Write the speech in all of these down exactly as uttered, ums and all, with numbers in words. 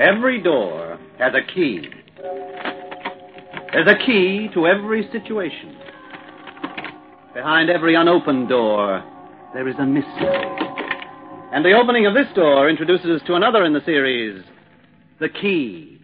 Every door has a key. There's a key to every situation. Behind every unopened door, there is a mystery. And the opening of this door introduces us to another in the series, The Key.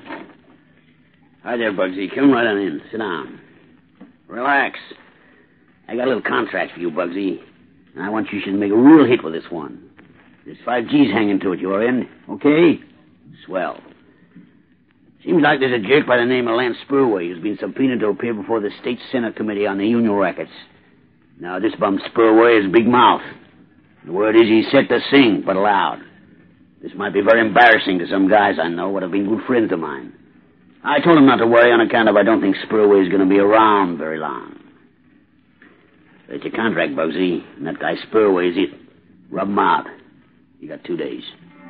Hi there, Bugsy. Come right on in. Sit down. Relax. I got a little contract for you, Bugsy. And I want you to make a real hit with this one. There's five G's hanging to it. You're in? Okay? Swell. Seems like there's a jerk by the name of Lance Spurway who's been subpoenaed to appear before the State Senate Committee on the Union Rackets. Now, this bum Spurway is big mouth. The word is he's set to sing, but loud. This might be very embarrassing to some guys I know what have been good friends of mine. I told him not to worry on account of I don't think Spurway is going to be around very long. It's your contract, Bugsy, and that guy Spurway is it. Rub him out. You got two days.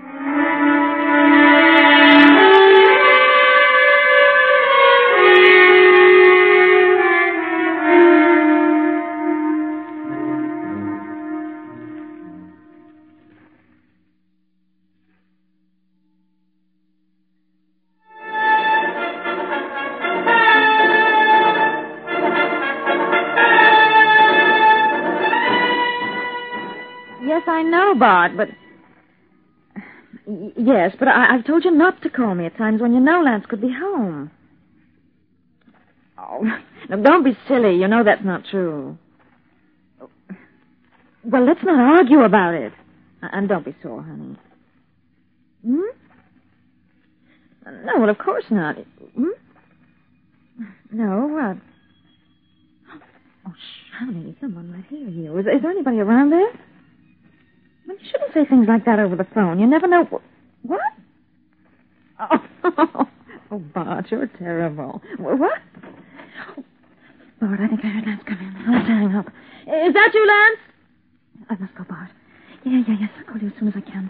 Yes, I know, Bart, but... Yes, but I- I've told you not to call me at times when you know Lance could be home. Oh, now don't be silly. You know that's not true. Well, let's not argue about it. And don't be sore, honey. Hmm? No, well, of course not. Hmm? No, what? Oh, honey, someone might hear you. Is, is there anybody around there? Well, you shouldn't say things like that over the phone. You never know... What? Oh, oh Bart, you're terrible. What? Oh, Bart, I think I heard Lance come in. Let's hang up. Is that you, Lance? I must go, Bart. Yeah, yeah, yes. I'll call you as soon as I can.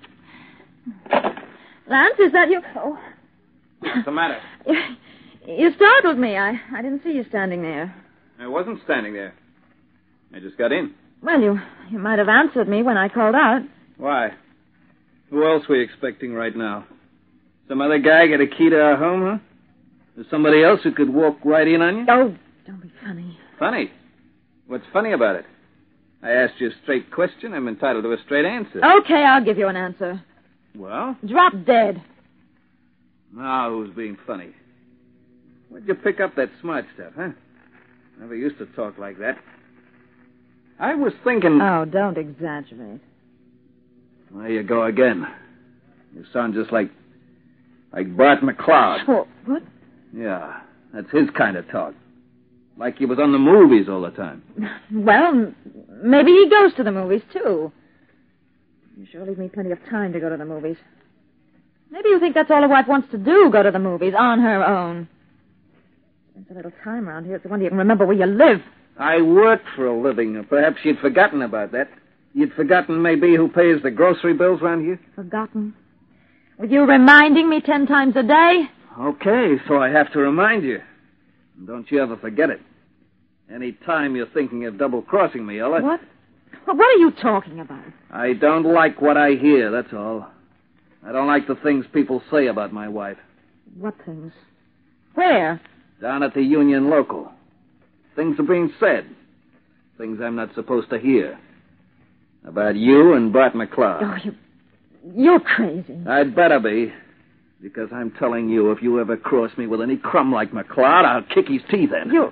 Bye. Lance, is that you? Oh. What's the matter? You, you startled me. I, I didn't see you standing there. I wasn't standing there. I just got in. Well, you, you might have answered me when I called out. Why? Who else were you expecting right now? Some other guy get a key to our home, huh? There's somebody else who could walk right in on you? Oh, don't be funny. Funny? What's funny about it? I asked you a straight question. I'm entitled to a straight answer. Okay, I'll give you an answer. Well? Drop dead. Now who's being funny? Where'd you pick up that smart stuff, huh? Never used to talk like that. I was thinking... Oh, don't exaggerate. There you go again. You sound just like... like Bart McCloud. Oh, what? Yeah, that's his kind of talk. Like he was on the movies all the time. Well, maybe he goes to the movies, too. You sure leave me plenty of time to go to the movies. Maybe you think that's all a wife wants to do, go to the movies on her own. Spend a little time around here. It's a wonder you can remember where you live. I work for a living. Perhaps you'd forgotten about that. You'd forgotten maybe who pays the grocery bills around here? Forgotten? With you reminding me ten times a day? Okay, so I have to remind you. Don't you ever forget it. Any time you're thinking of double-crossing me, Ella. What? What are you talking about? I don't like what I hear, that's all. I don't like the things people say about my wife. What things? Where? Down at the Union Local. Things are being said. Things I'm not supposed to hear. About you and Bart McCloud. Oh, you... You're crazy. I'd better be. Because I'm telling you, if you ever cross me with any crumb like McCloud, I'll kick his teeth in. You...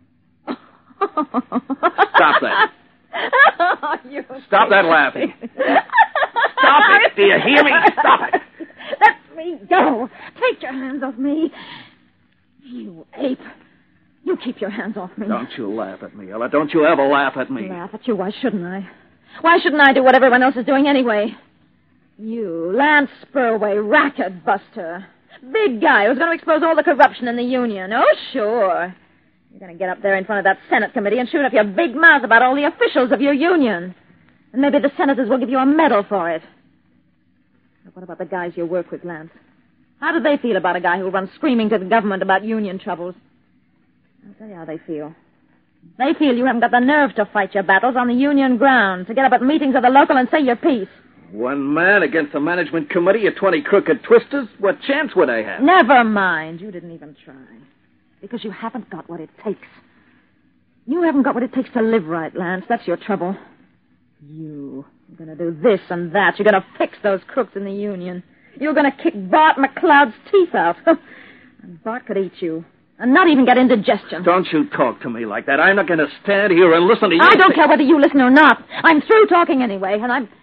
Stop that. Oh, you... Stop that laughing. Stop it. Do you hear me? Stop it. Let me go. Take your hands off me. You ape. You keep your hands off me. Don't you laugh at me, Ella. Don't you ever laugh at me. Laugh at you? Why shouldn't I? Why shouldn't I do what everyone else is doing anyway? You, Lance Spurway, racket buster. Big guy who's going to expose all the corruption in the union. Oh, sure. You're going to get up there in front of that Senate committee and shoot up your big mouth about all the officials of your union. And maybe the senators will give you a medal for it. But what about the guys you work with, Lance? How do they feel about a guy who runs screaming to the government about union troubles? I'll tell you how they feel. They feel you haven't got the nerve to fight your battles on the union ground, to get up at meetings of the local and say your piece. One man against a management committee of twenty crooked twisters? What chance would I have? Never mind. You didn't even try. Because you haven't got what it takes. You haven't got what it takes to live right, Lance. That's your trouble. You. You're going to do this and that. You're going to fix those crooks in the union. You're going to kick Bart McLeod's teeth out. And Bart could eat you. And not even get indigestion. Don't you talk to me like that. I'm not going to stand here and listen to you. I don't care whether you listen or not. I'm through talking anyway, and I'm...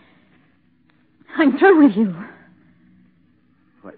I'm through with you. What?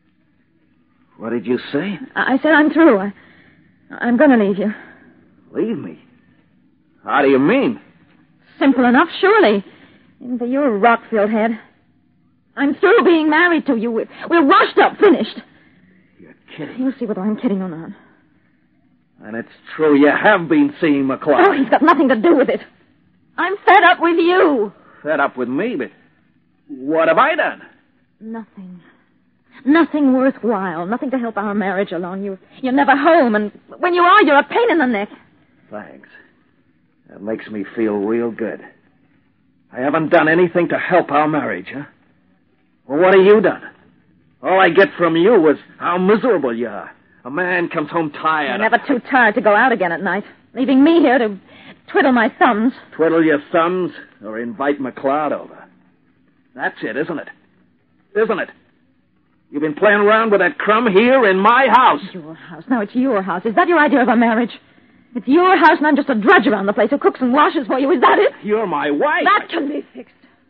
What did you say? I said I'm through. I, I'm going to leave you. Leave me? How do you mean? Simple enough, surely. Even for your rock-filled head. I'm through being married to you. We're, we're washed up, finished. You're kidding. You'll see whether I'm kidding or not. And it's true, you have been seeing McLeod. Oh, he's got nothing to do with it. I'm fed up with you. Fed up with me, but what have I done? Nothing. Nothing worthwhile. Nothing to help our marriage along. You, you're never home, and when you are, you're a pain in the neck. Thanks. That makes me feel real good. I haven't done anything to help our marriage, huh? Well, what have you done? All I get from you was how miserable you are. A man comes home tired. You're never too tired to go out again at night, leaving me here to twiddle my thumbs. Twiddle your thumbs or invite McLeod over. That's it, isn't it? Isn't it? You've been playing around with that crumb here in my house. Your house. Now it's your house. Is that your idea of a marriage? It's your house and I'm just a drudge around the place who cooks and washes for you. Is that it? You're my wife. That can be fixed.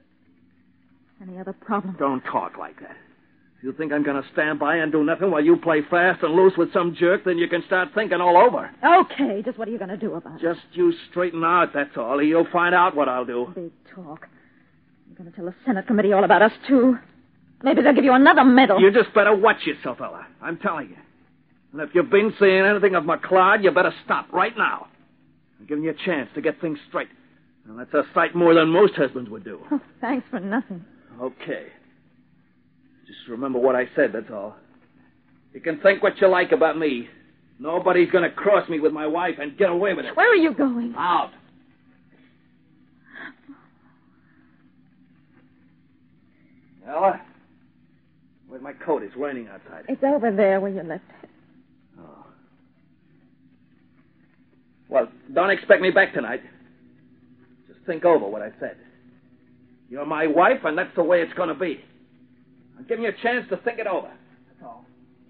Any other problem? Don't talk like that. If you think I'm going to stand by and do nothing while you play fast and loose with some jerk, then you can start thinking all over. Okay, just what are you going to do about it? Just you straighten out, that's all. You'll find out what I'll do. Big talk. You're going to tell the Senate committee all about us, too. Maybe they'll give you another medal. You just better watch yourself, Ella. I'm telling you. And if you've been seeing anything of McLeod, you better stop right now. I'm giving you a chance to get things straight. And that's a sight more than most husbands would do. Oh, thanks for nothing. Okay. Just remember what I said, that's all. You can think what you like about me. Nobody's going to cross me with my wife and get away with it. Where are you going? Out. Ella, where's my coat? It's raining outside. It's over there where you left it. Oh. Well, don't expect me back tonight. Just think over what I said. You're my wife, and that's the way it's going to be. I'm giving you a chance to think it over. That's all.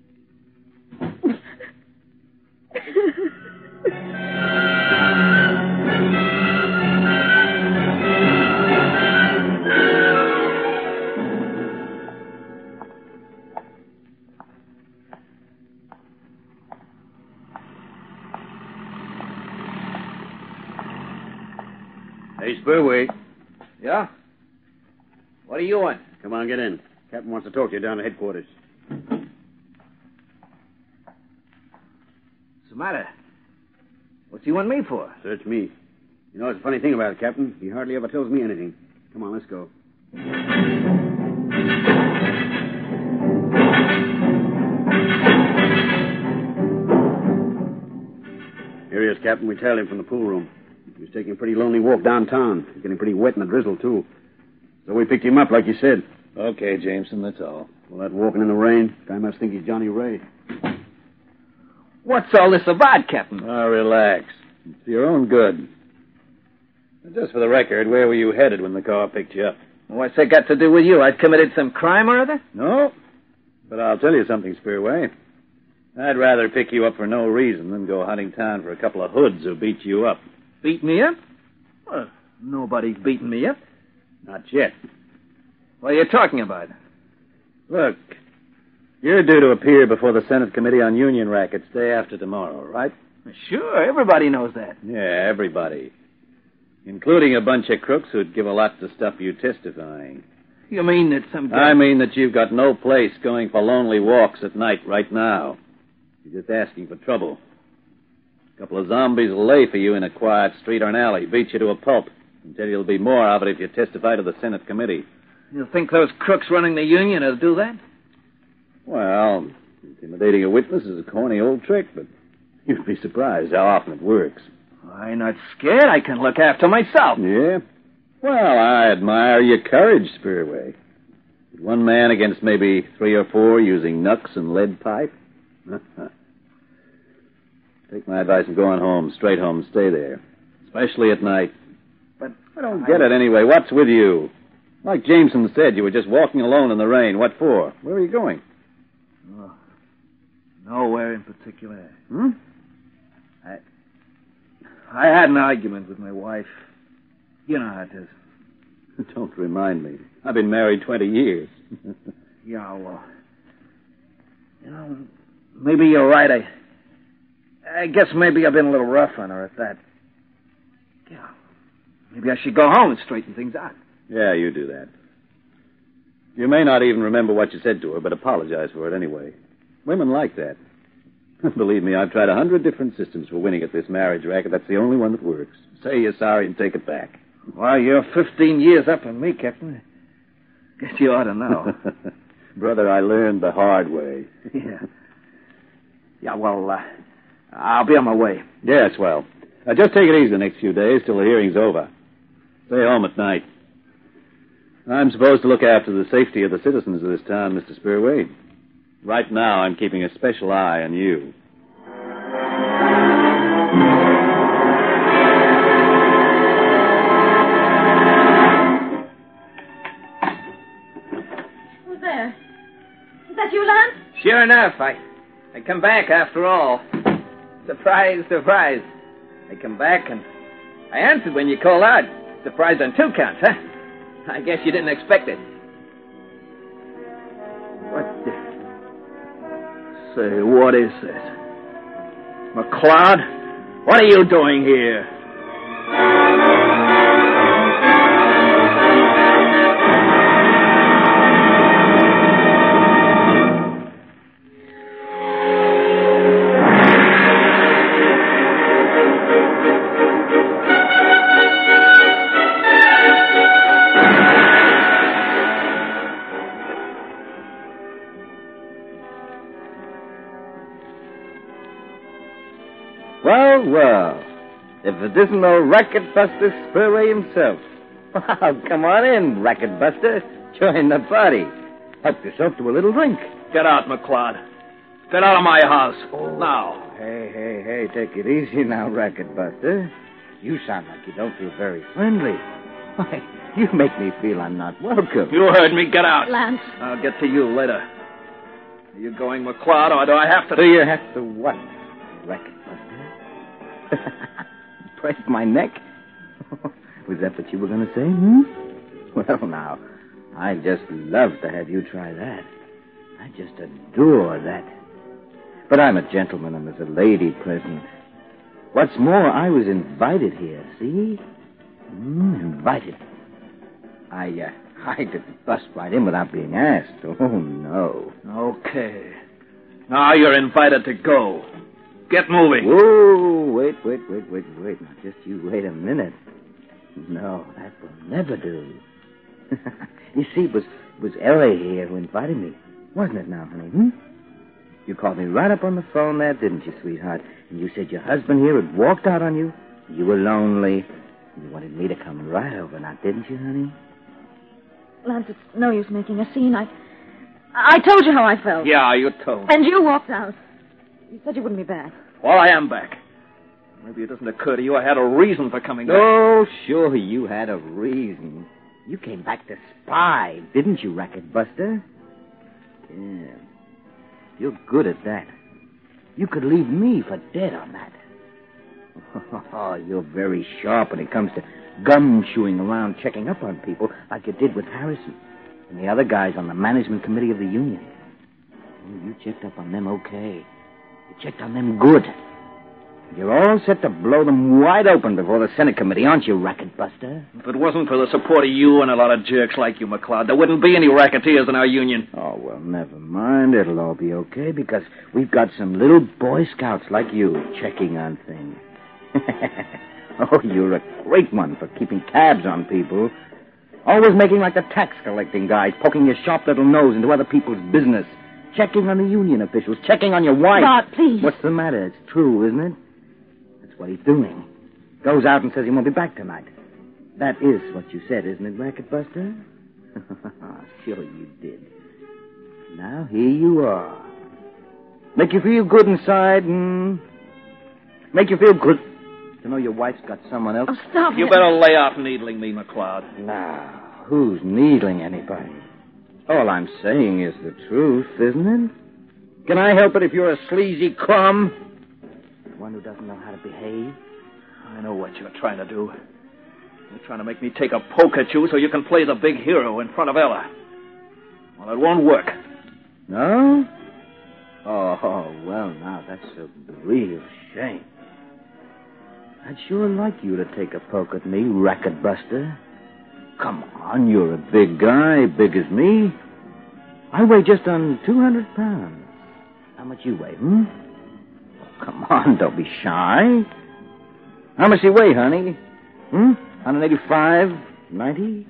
Hey, Spurway. Yeah? What do you want? Come on, get in. Captain wants to talk to you down at headquarters. What's the matter? What's he want me for? Search me. You know, it's a funny thing about it, Captain. He hardly ever tells me anything. Come on, let's go. Here he is, Captain. We tailed him from the pool room. He was taking a pretty lonely walk downtown. He's getting pretty wet in the drizzle, too. So we picked him up, like you said. Okay, Jameson, that's all. Well, that walking in the rain, guy must think he's Johnny Ray. What's all this about, Captain? Oh, relax. It's for your own good. Just for the record, where were you headed when the car picked you up? What's that got to do with you? I committed some crime or other? No. But I'll tell you something, Spearway. I'd rather pick you up for no reason than go hunting town for a couple of hoods who beat you up. Beat me up? Well, nobody's beaten me up. Not yet. What are you talking about? Look, you're due to appear before the Senate Committee on Union Rackets day after tomorrow, right? Sure, everybody knows that. Yeah, everybody. Including a bunch of crooks who'd give a lot to stop you testifying. You mean that some guy... I mean that you've got no place going for lonely walks at night right now. You're just asking for trouble. A couple of zombies will lay for you in a quiet street or an alley, beat you to a pulp, and tell you there'll be more of it if you testify to the Senate Committee. You think those crooks running the union will do that? Well, intimidating a witness is a corny old trick, but you'd be surprised how often it works. I'm not scared. I can look after myself. Yeah? Well, I admire your courage, Spearway. One man against maybe three or four using knucks and lead pipe? Take my advice and go on home, straight home, and stay there. Especially at night. But I don't get it anyway. What's with you? Like Jameson said, you were just walking alone in the rain. What for? Where are you going? Oh, nowhere in particular. Hmm? I, I had an argument with my wife. You know how it is. Don't remind me. I've been married twenty years. Yeah, well, you know, maybe you're right. I, I guess maybe I've been a little rough on her at that. Yeah, maybe I should go home and straighten things out. Yeah, you do that. You may not even remember what you said to her, but apologize for it anyway. Women like that. Believe me, I've tried a hundred different systems for winning at this marriage racket. That's the only one that works. Say you're sorry and take it back. Well, you're fifteen years up on me, Captain. Guess you ought to know. Brother, I learned the hard way. Yeah. Yeah, well, uh, I'll be on my way. Yes, well. Uh, just take it easy the next few days till the hearing's over. Stay home at night. I'm supposed to look after the safety of the citizens of this town, Mister Spearway. Right now, I'm keeping a special eye on you. Who's there? Is that you, Lance? Sure enough, I, I come back after all. Surprise, surprise. I come back and I answered when you called out. Surprised on two counts, huh? I guess you didn't expect it. What the... Say, what is this? McLeod? What are you doing here? Well, well, if it isn't old Racket Buster Spearway himself. Well, come on in, Racket Buster. Join the party. Help yourself to a little drink. Get out, McLeod. Get out of my house. Oh. Now. Hey, hey, hey, take it easy now, Racket Buster. You sound like you don't feel very friendly. Why, you make me feel I'm not welcome. You heard me. Get out. Lance. I'll get to you later. Are you going, McLeod, or do I have to... Do you have to what, Racket Buster? Break my neck? Was that what you were going to say, hmm? Well, now, I'd just love to have you try that. I just adore that. But I'm a gentleman and there's a lady present. What's more, I was invited here, see? Mm, invited. I, uh, I didn't bust right in without being asked. Oh, no. Okay. Now you're invited to go. Get moving. Whoa, wait, wait, wait, wait, wait. Now, just you wait a minute. No, that will never do. You see, it was, it was Ellie here who invited me. Wasn't it now, honey, hmm? You called me right up on the phone there, didn't you, sweetheart? And you said your husband here had walked out on you. You were lonely. You wanted me to come right over now, didn't you, honey? Lance, it's no use making a scene. I... I told you how I felt. Yeah, you told. And you walked out. You said you wouldn't be back. Well, I am back. Maybe it doesn't occur to you I had a reason for coming back. Oh, sure, you had a reason. You came back to spy, didn't you, Racket Buster? Yeah. You're good at that. You could leave me for dead on that. Oh, you're very sharp when it comes to gum-chewing around checking up on people like you did with Harrison and the other guys on the management committee of the union. Oh, you checked up on them okay. You checked on them good. You're all set to blow them wide open before the Senate committee, aren't you, Racket Buster? If it wasn't for the support of you and a lot of jerks like you, McLeod, there wouldn't be any racketeers in our union. Oh, well, never mind. It'll all be okay because we've got some little Boy Scouts like you checking on things. Oh, you're a great one for keeping tabs on people. Always making like the tax-collecting guys, poking your sharp little nose into other people's business. Checking on the union officials, checking on your wife. Bart, please. What's the matter? It's true, isn't it? That's what he's doing. Goes out and says he won't be back tonight. That is what you said, isn't it, Racket Buster? Sure you did. Now, here you are. Make you feel good inside, and make you feel good to know your wife's got someone else. Oh, stop You it. better lay off needling me, McLeod. Now, who's needling anybody? All I'm saying is the truth, isn't it? Can I help it if you're a sleazy crumb? One who doesn't know how to behave? I know what you're trying to do. You're trying to make me take a poke at you so you can play the big hero in front of Ella. Well, it won't work. No? Oh, well, now, that's a real shame. I'd sure like you to take a poke at me, Racket Buster. Come on, you're a big guy, big as me. I weigh just on two hundred pounds. How much you weigh, hmm? Oh, come on, don't be shy. How much you weigh, honey? Hmm? one eighty-five? ninety?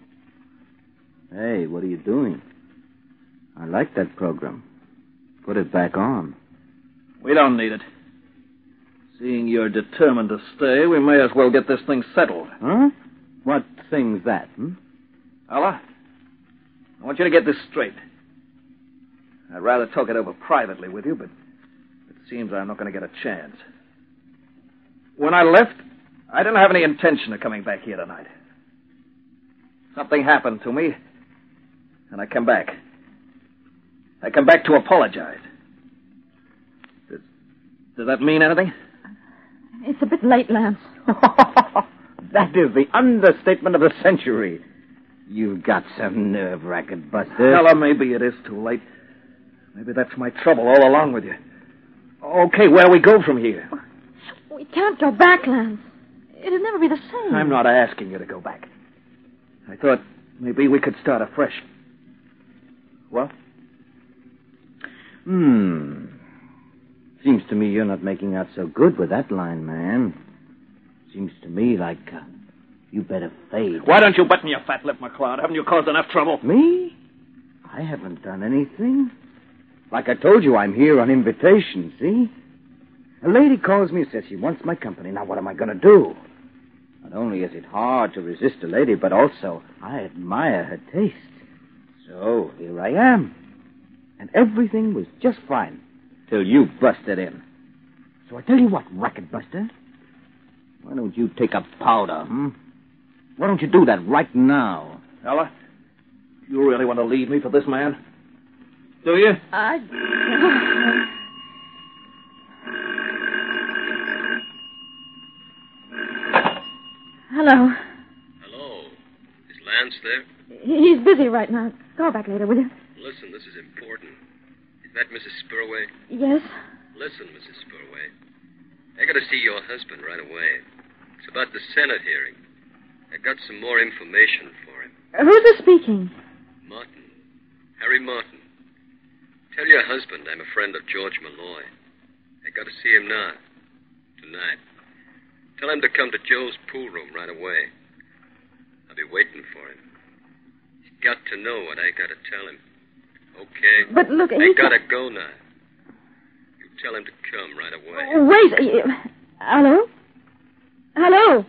Hey, what are you doing? I like that program. Put it back on. We don't need it. Seeing you're determined to stay, we may as well get this thing settled. Huh? What thing's that, hmm? Ella, I want you to get this straight. I'd rather talk it over privately with you, but it seems I'm not going to get a chance. When I left, I didn't have any intention of coming back here tonight. Something happened to me, and I came back. I come back to apologize. Does, does that mean anything? It's a bit late, Lance. That is the understatement of the century. You've got some nerve, Racket Buster. Ella, maybe it is too late. Maybe that's my trouble all along with you. Okay, where we go from here? We can't go back, Lance. It'll never be the same. I'm not asking you to go back. I thought maybe we could start afresh. What? Hmm. Seems to me you're not making out so good with that line, man. Seems to me like uh, you better fade. Why don't you button your fat lip, McLeod? Haven't you caused enough trouble? Me? I haven't done anything. Like I told you, I'm here on invitation, see? A lady calls me and says she wants my company. Now, what am I going to do? Not only is it hard to resist a lady, but also I admire her taste. So, here I am. And everything was just fine till you busted in. So I tell you what, Racket Buster. Why don't you take a powder, hmm? Why don't you do that right now? Ella, you really want to leave me for this man? Do you? I... Hello. Hello. Is Lance there? He's busy right now. Call back later, will you? Listen, this is important. Is that Missus Spurway? Yes. Listen, Missus Spurway. I got to see your husband right away. It's about the Senate hearing. I got some more information for him. Who's this speaking? Martin. Harry Martin. Tell your husband I'm a friend of George Malloy. I got to see him now. Tonight. Tell him to come to Joe's pool room right away. I'll be waiting for him. He's got to know what I got to tell him. Okay? But look, I he gotta go now. You tell him to come right away. Wait. uh, Hello? Hello?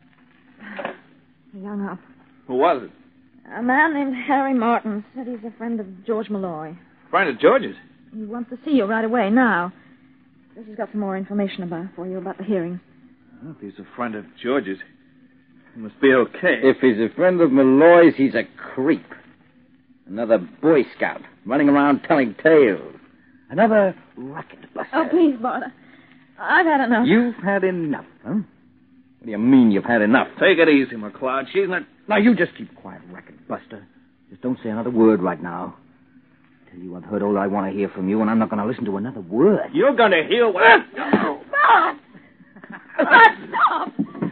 He hung up. Who was it? A man named Harry Martin said he's a friend of George Malloy. Friend of George's. He wants to see you right away now. This has got some more information about for you about the hearings. Well, if he's a friend of George's, he must be okay. If he's a friend of Malloy's, he's a creep. Another Boy Scout running around telling tales. Another Racket Buster. Oh, please, Bart. I've had enough. You've had enough, huh? What do you mean you've had enough? Take it easy, McLeod. She's not... Now, you just keep quiet, Racket Buster. Just don't say another word right now. I tell you, I've heard all I want to hear from you, and I'm not going to listen to another word. You're going to hear what... Stop! Bart, stop!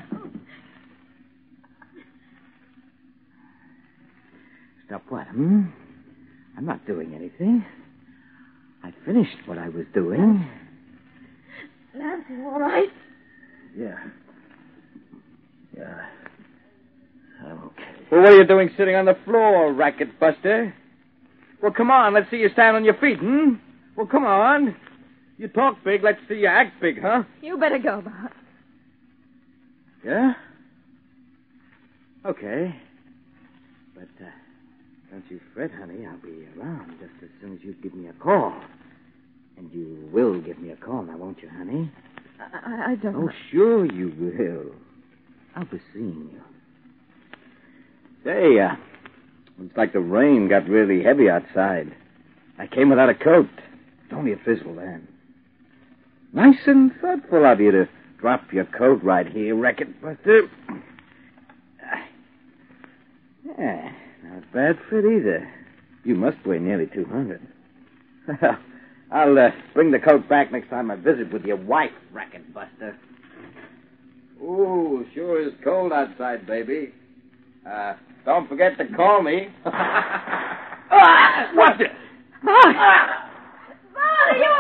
Stop what, hmm? I'm not doing anything. I finished what I was doing. Lance, you all right? Yeah. Yeah. I'm okay. Well, what are you doing sitting on the floor, Racket Buster? Well, come on, let's see you stand on your feet, hmm? Well, come on. You talk big, let's see you act big, huh? You better go, Bart. Yeah? Okay. But uh, don't you fret, honey. I'll be around just as soon as you give me a call. And you will give me a call now, won't you, honey? I, I don't Oh, know. sure you will. I'll be seeing you. Say, uh, looks like the rain got really heavy outside. I came without a coat. It's only a drizzle then. Nice and thoughtful of you to drop your coat right here, Racket Buster. Yeah, not a bad fit either. You must weigh nearly two hundred. I'll uh, bring the coat back next time I visit with your wife, Racket Buster. Ooh, sure is cold outside, baby. Uh, don't forget to call me. ah, what the? Bart! Ah. Bart, are you...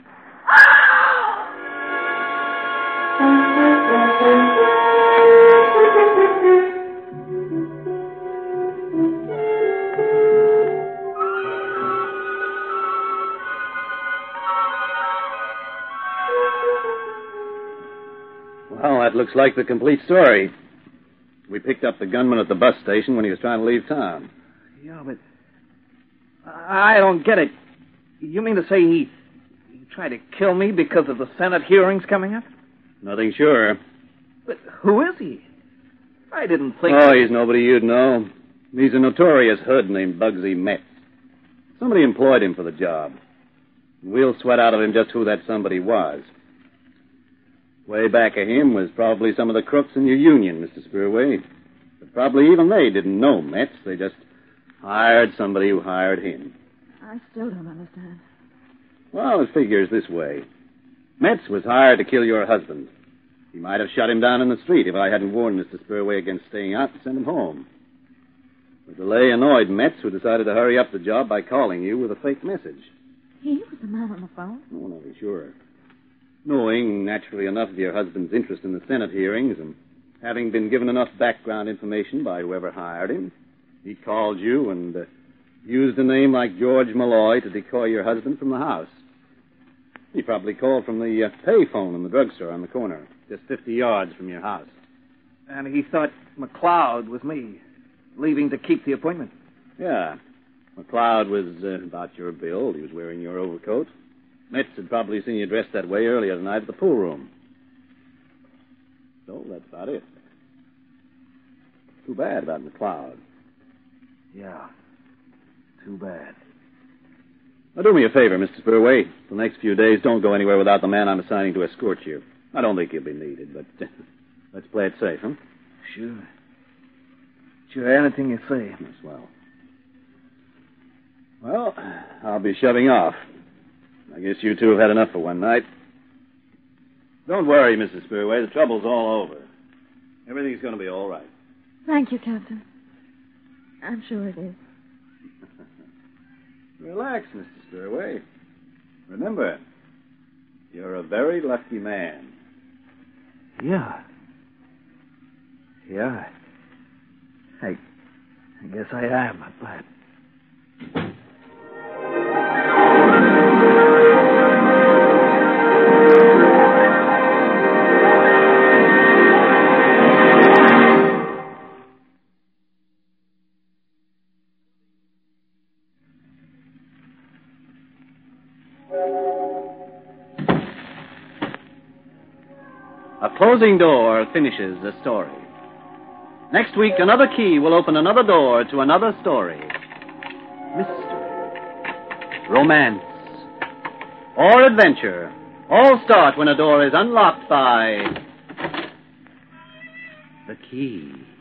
Well, that looks like the complete story. We picked up the gunman at the bus station when he was trying to leave town. Yeah, but I don't get it. You mean to say he, he tried to kill me because of the Senate hearings coming up? Nothing sure. But who is he? I didn't think... Oh, he's nobody you'd know. He's a notorious hood named Bugsy Metz. Somebody employed him for the job. We'll sweat out of him just who that somebody was. Way back of him was probably some of the crooks in your union, Mister Spurway. But probably even they didn't know Metz. They just hired somebody who hired him. I still don't understand. Well, it figures this way. Metz was hired to kill your husband. He might have shot him down in the street if I hadn't warned Mister Spurway against staying out and sent him home. The delay annoyed Metz, who decided to hurry up the job by calling you with a fake message. He was the man on the phone? Oh, not be sure. Knowing, naturally enough, of your husband's interest in the Senate hearings and having been given enough background information by whoever hired him, he called you and uh, used a name like George Malloy to decoy your husband from the house. He probably called from the uh, pay phone in the drugstore on the corner, just fifty yards from your house. And he thought McLeod was me, leaving to keep the appointment. Yeah. McLeod was uh, about your build. He was wearing your overcoat. Metz had probably seen you dressed that way earlier tonight at the pool room. So that's about it. Too bad about McLeod. Yeah. Too bad. Now, do me a favor, Mister Spurway. For the next few days, don't go anywhere without the man I'm assigning to escort you. I don't think he'll be needed, but uh, let's play it safe, huh? Sure. Sure, anything you say. Yes, well. Well, I'll be shoving off. I guess you two have had enough for one night. Don't worry, Missus Spurway. The trouble's all over. Everything's going to be all right. Thank you, Captain. I'm sure it is. Relax, Mister Spurway. Remember, you're a very lucky man. Yeah. Yeah. I, I guess I am, but... A closing door finishes a story. Next week, another key will open another door to another story. Mystery, romance, or adventure all start when a door is unlocked by the key.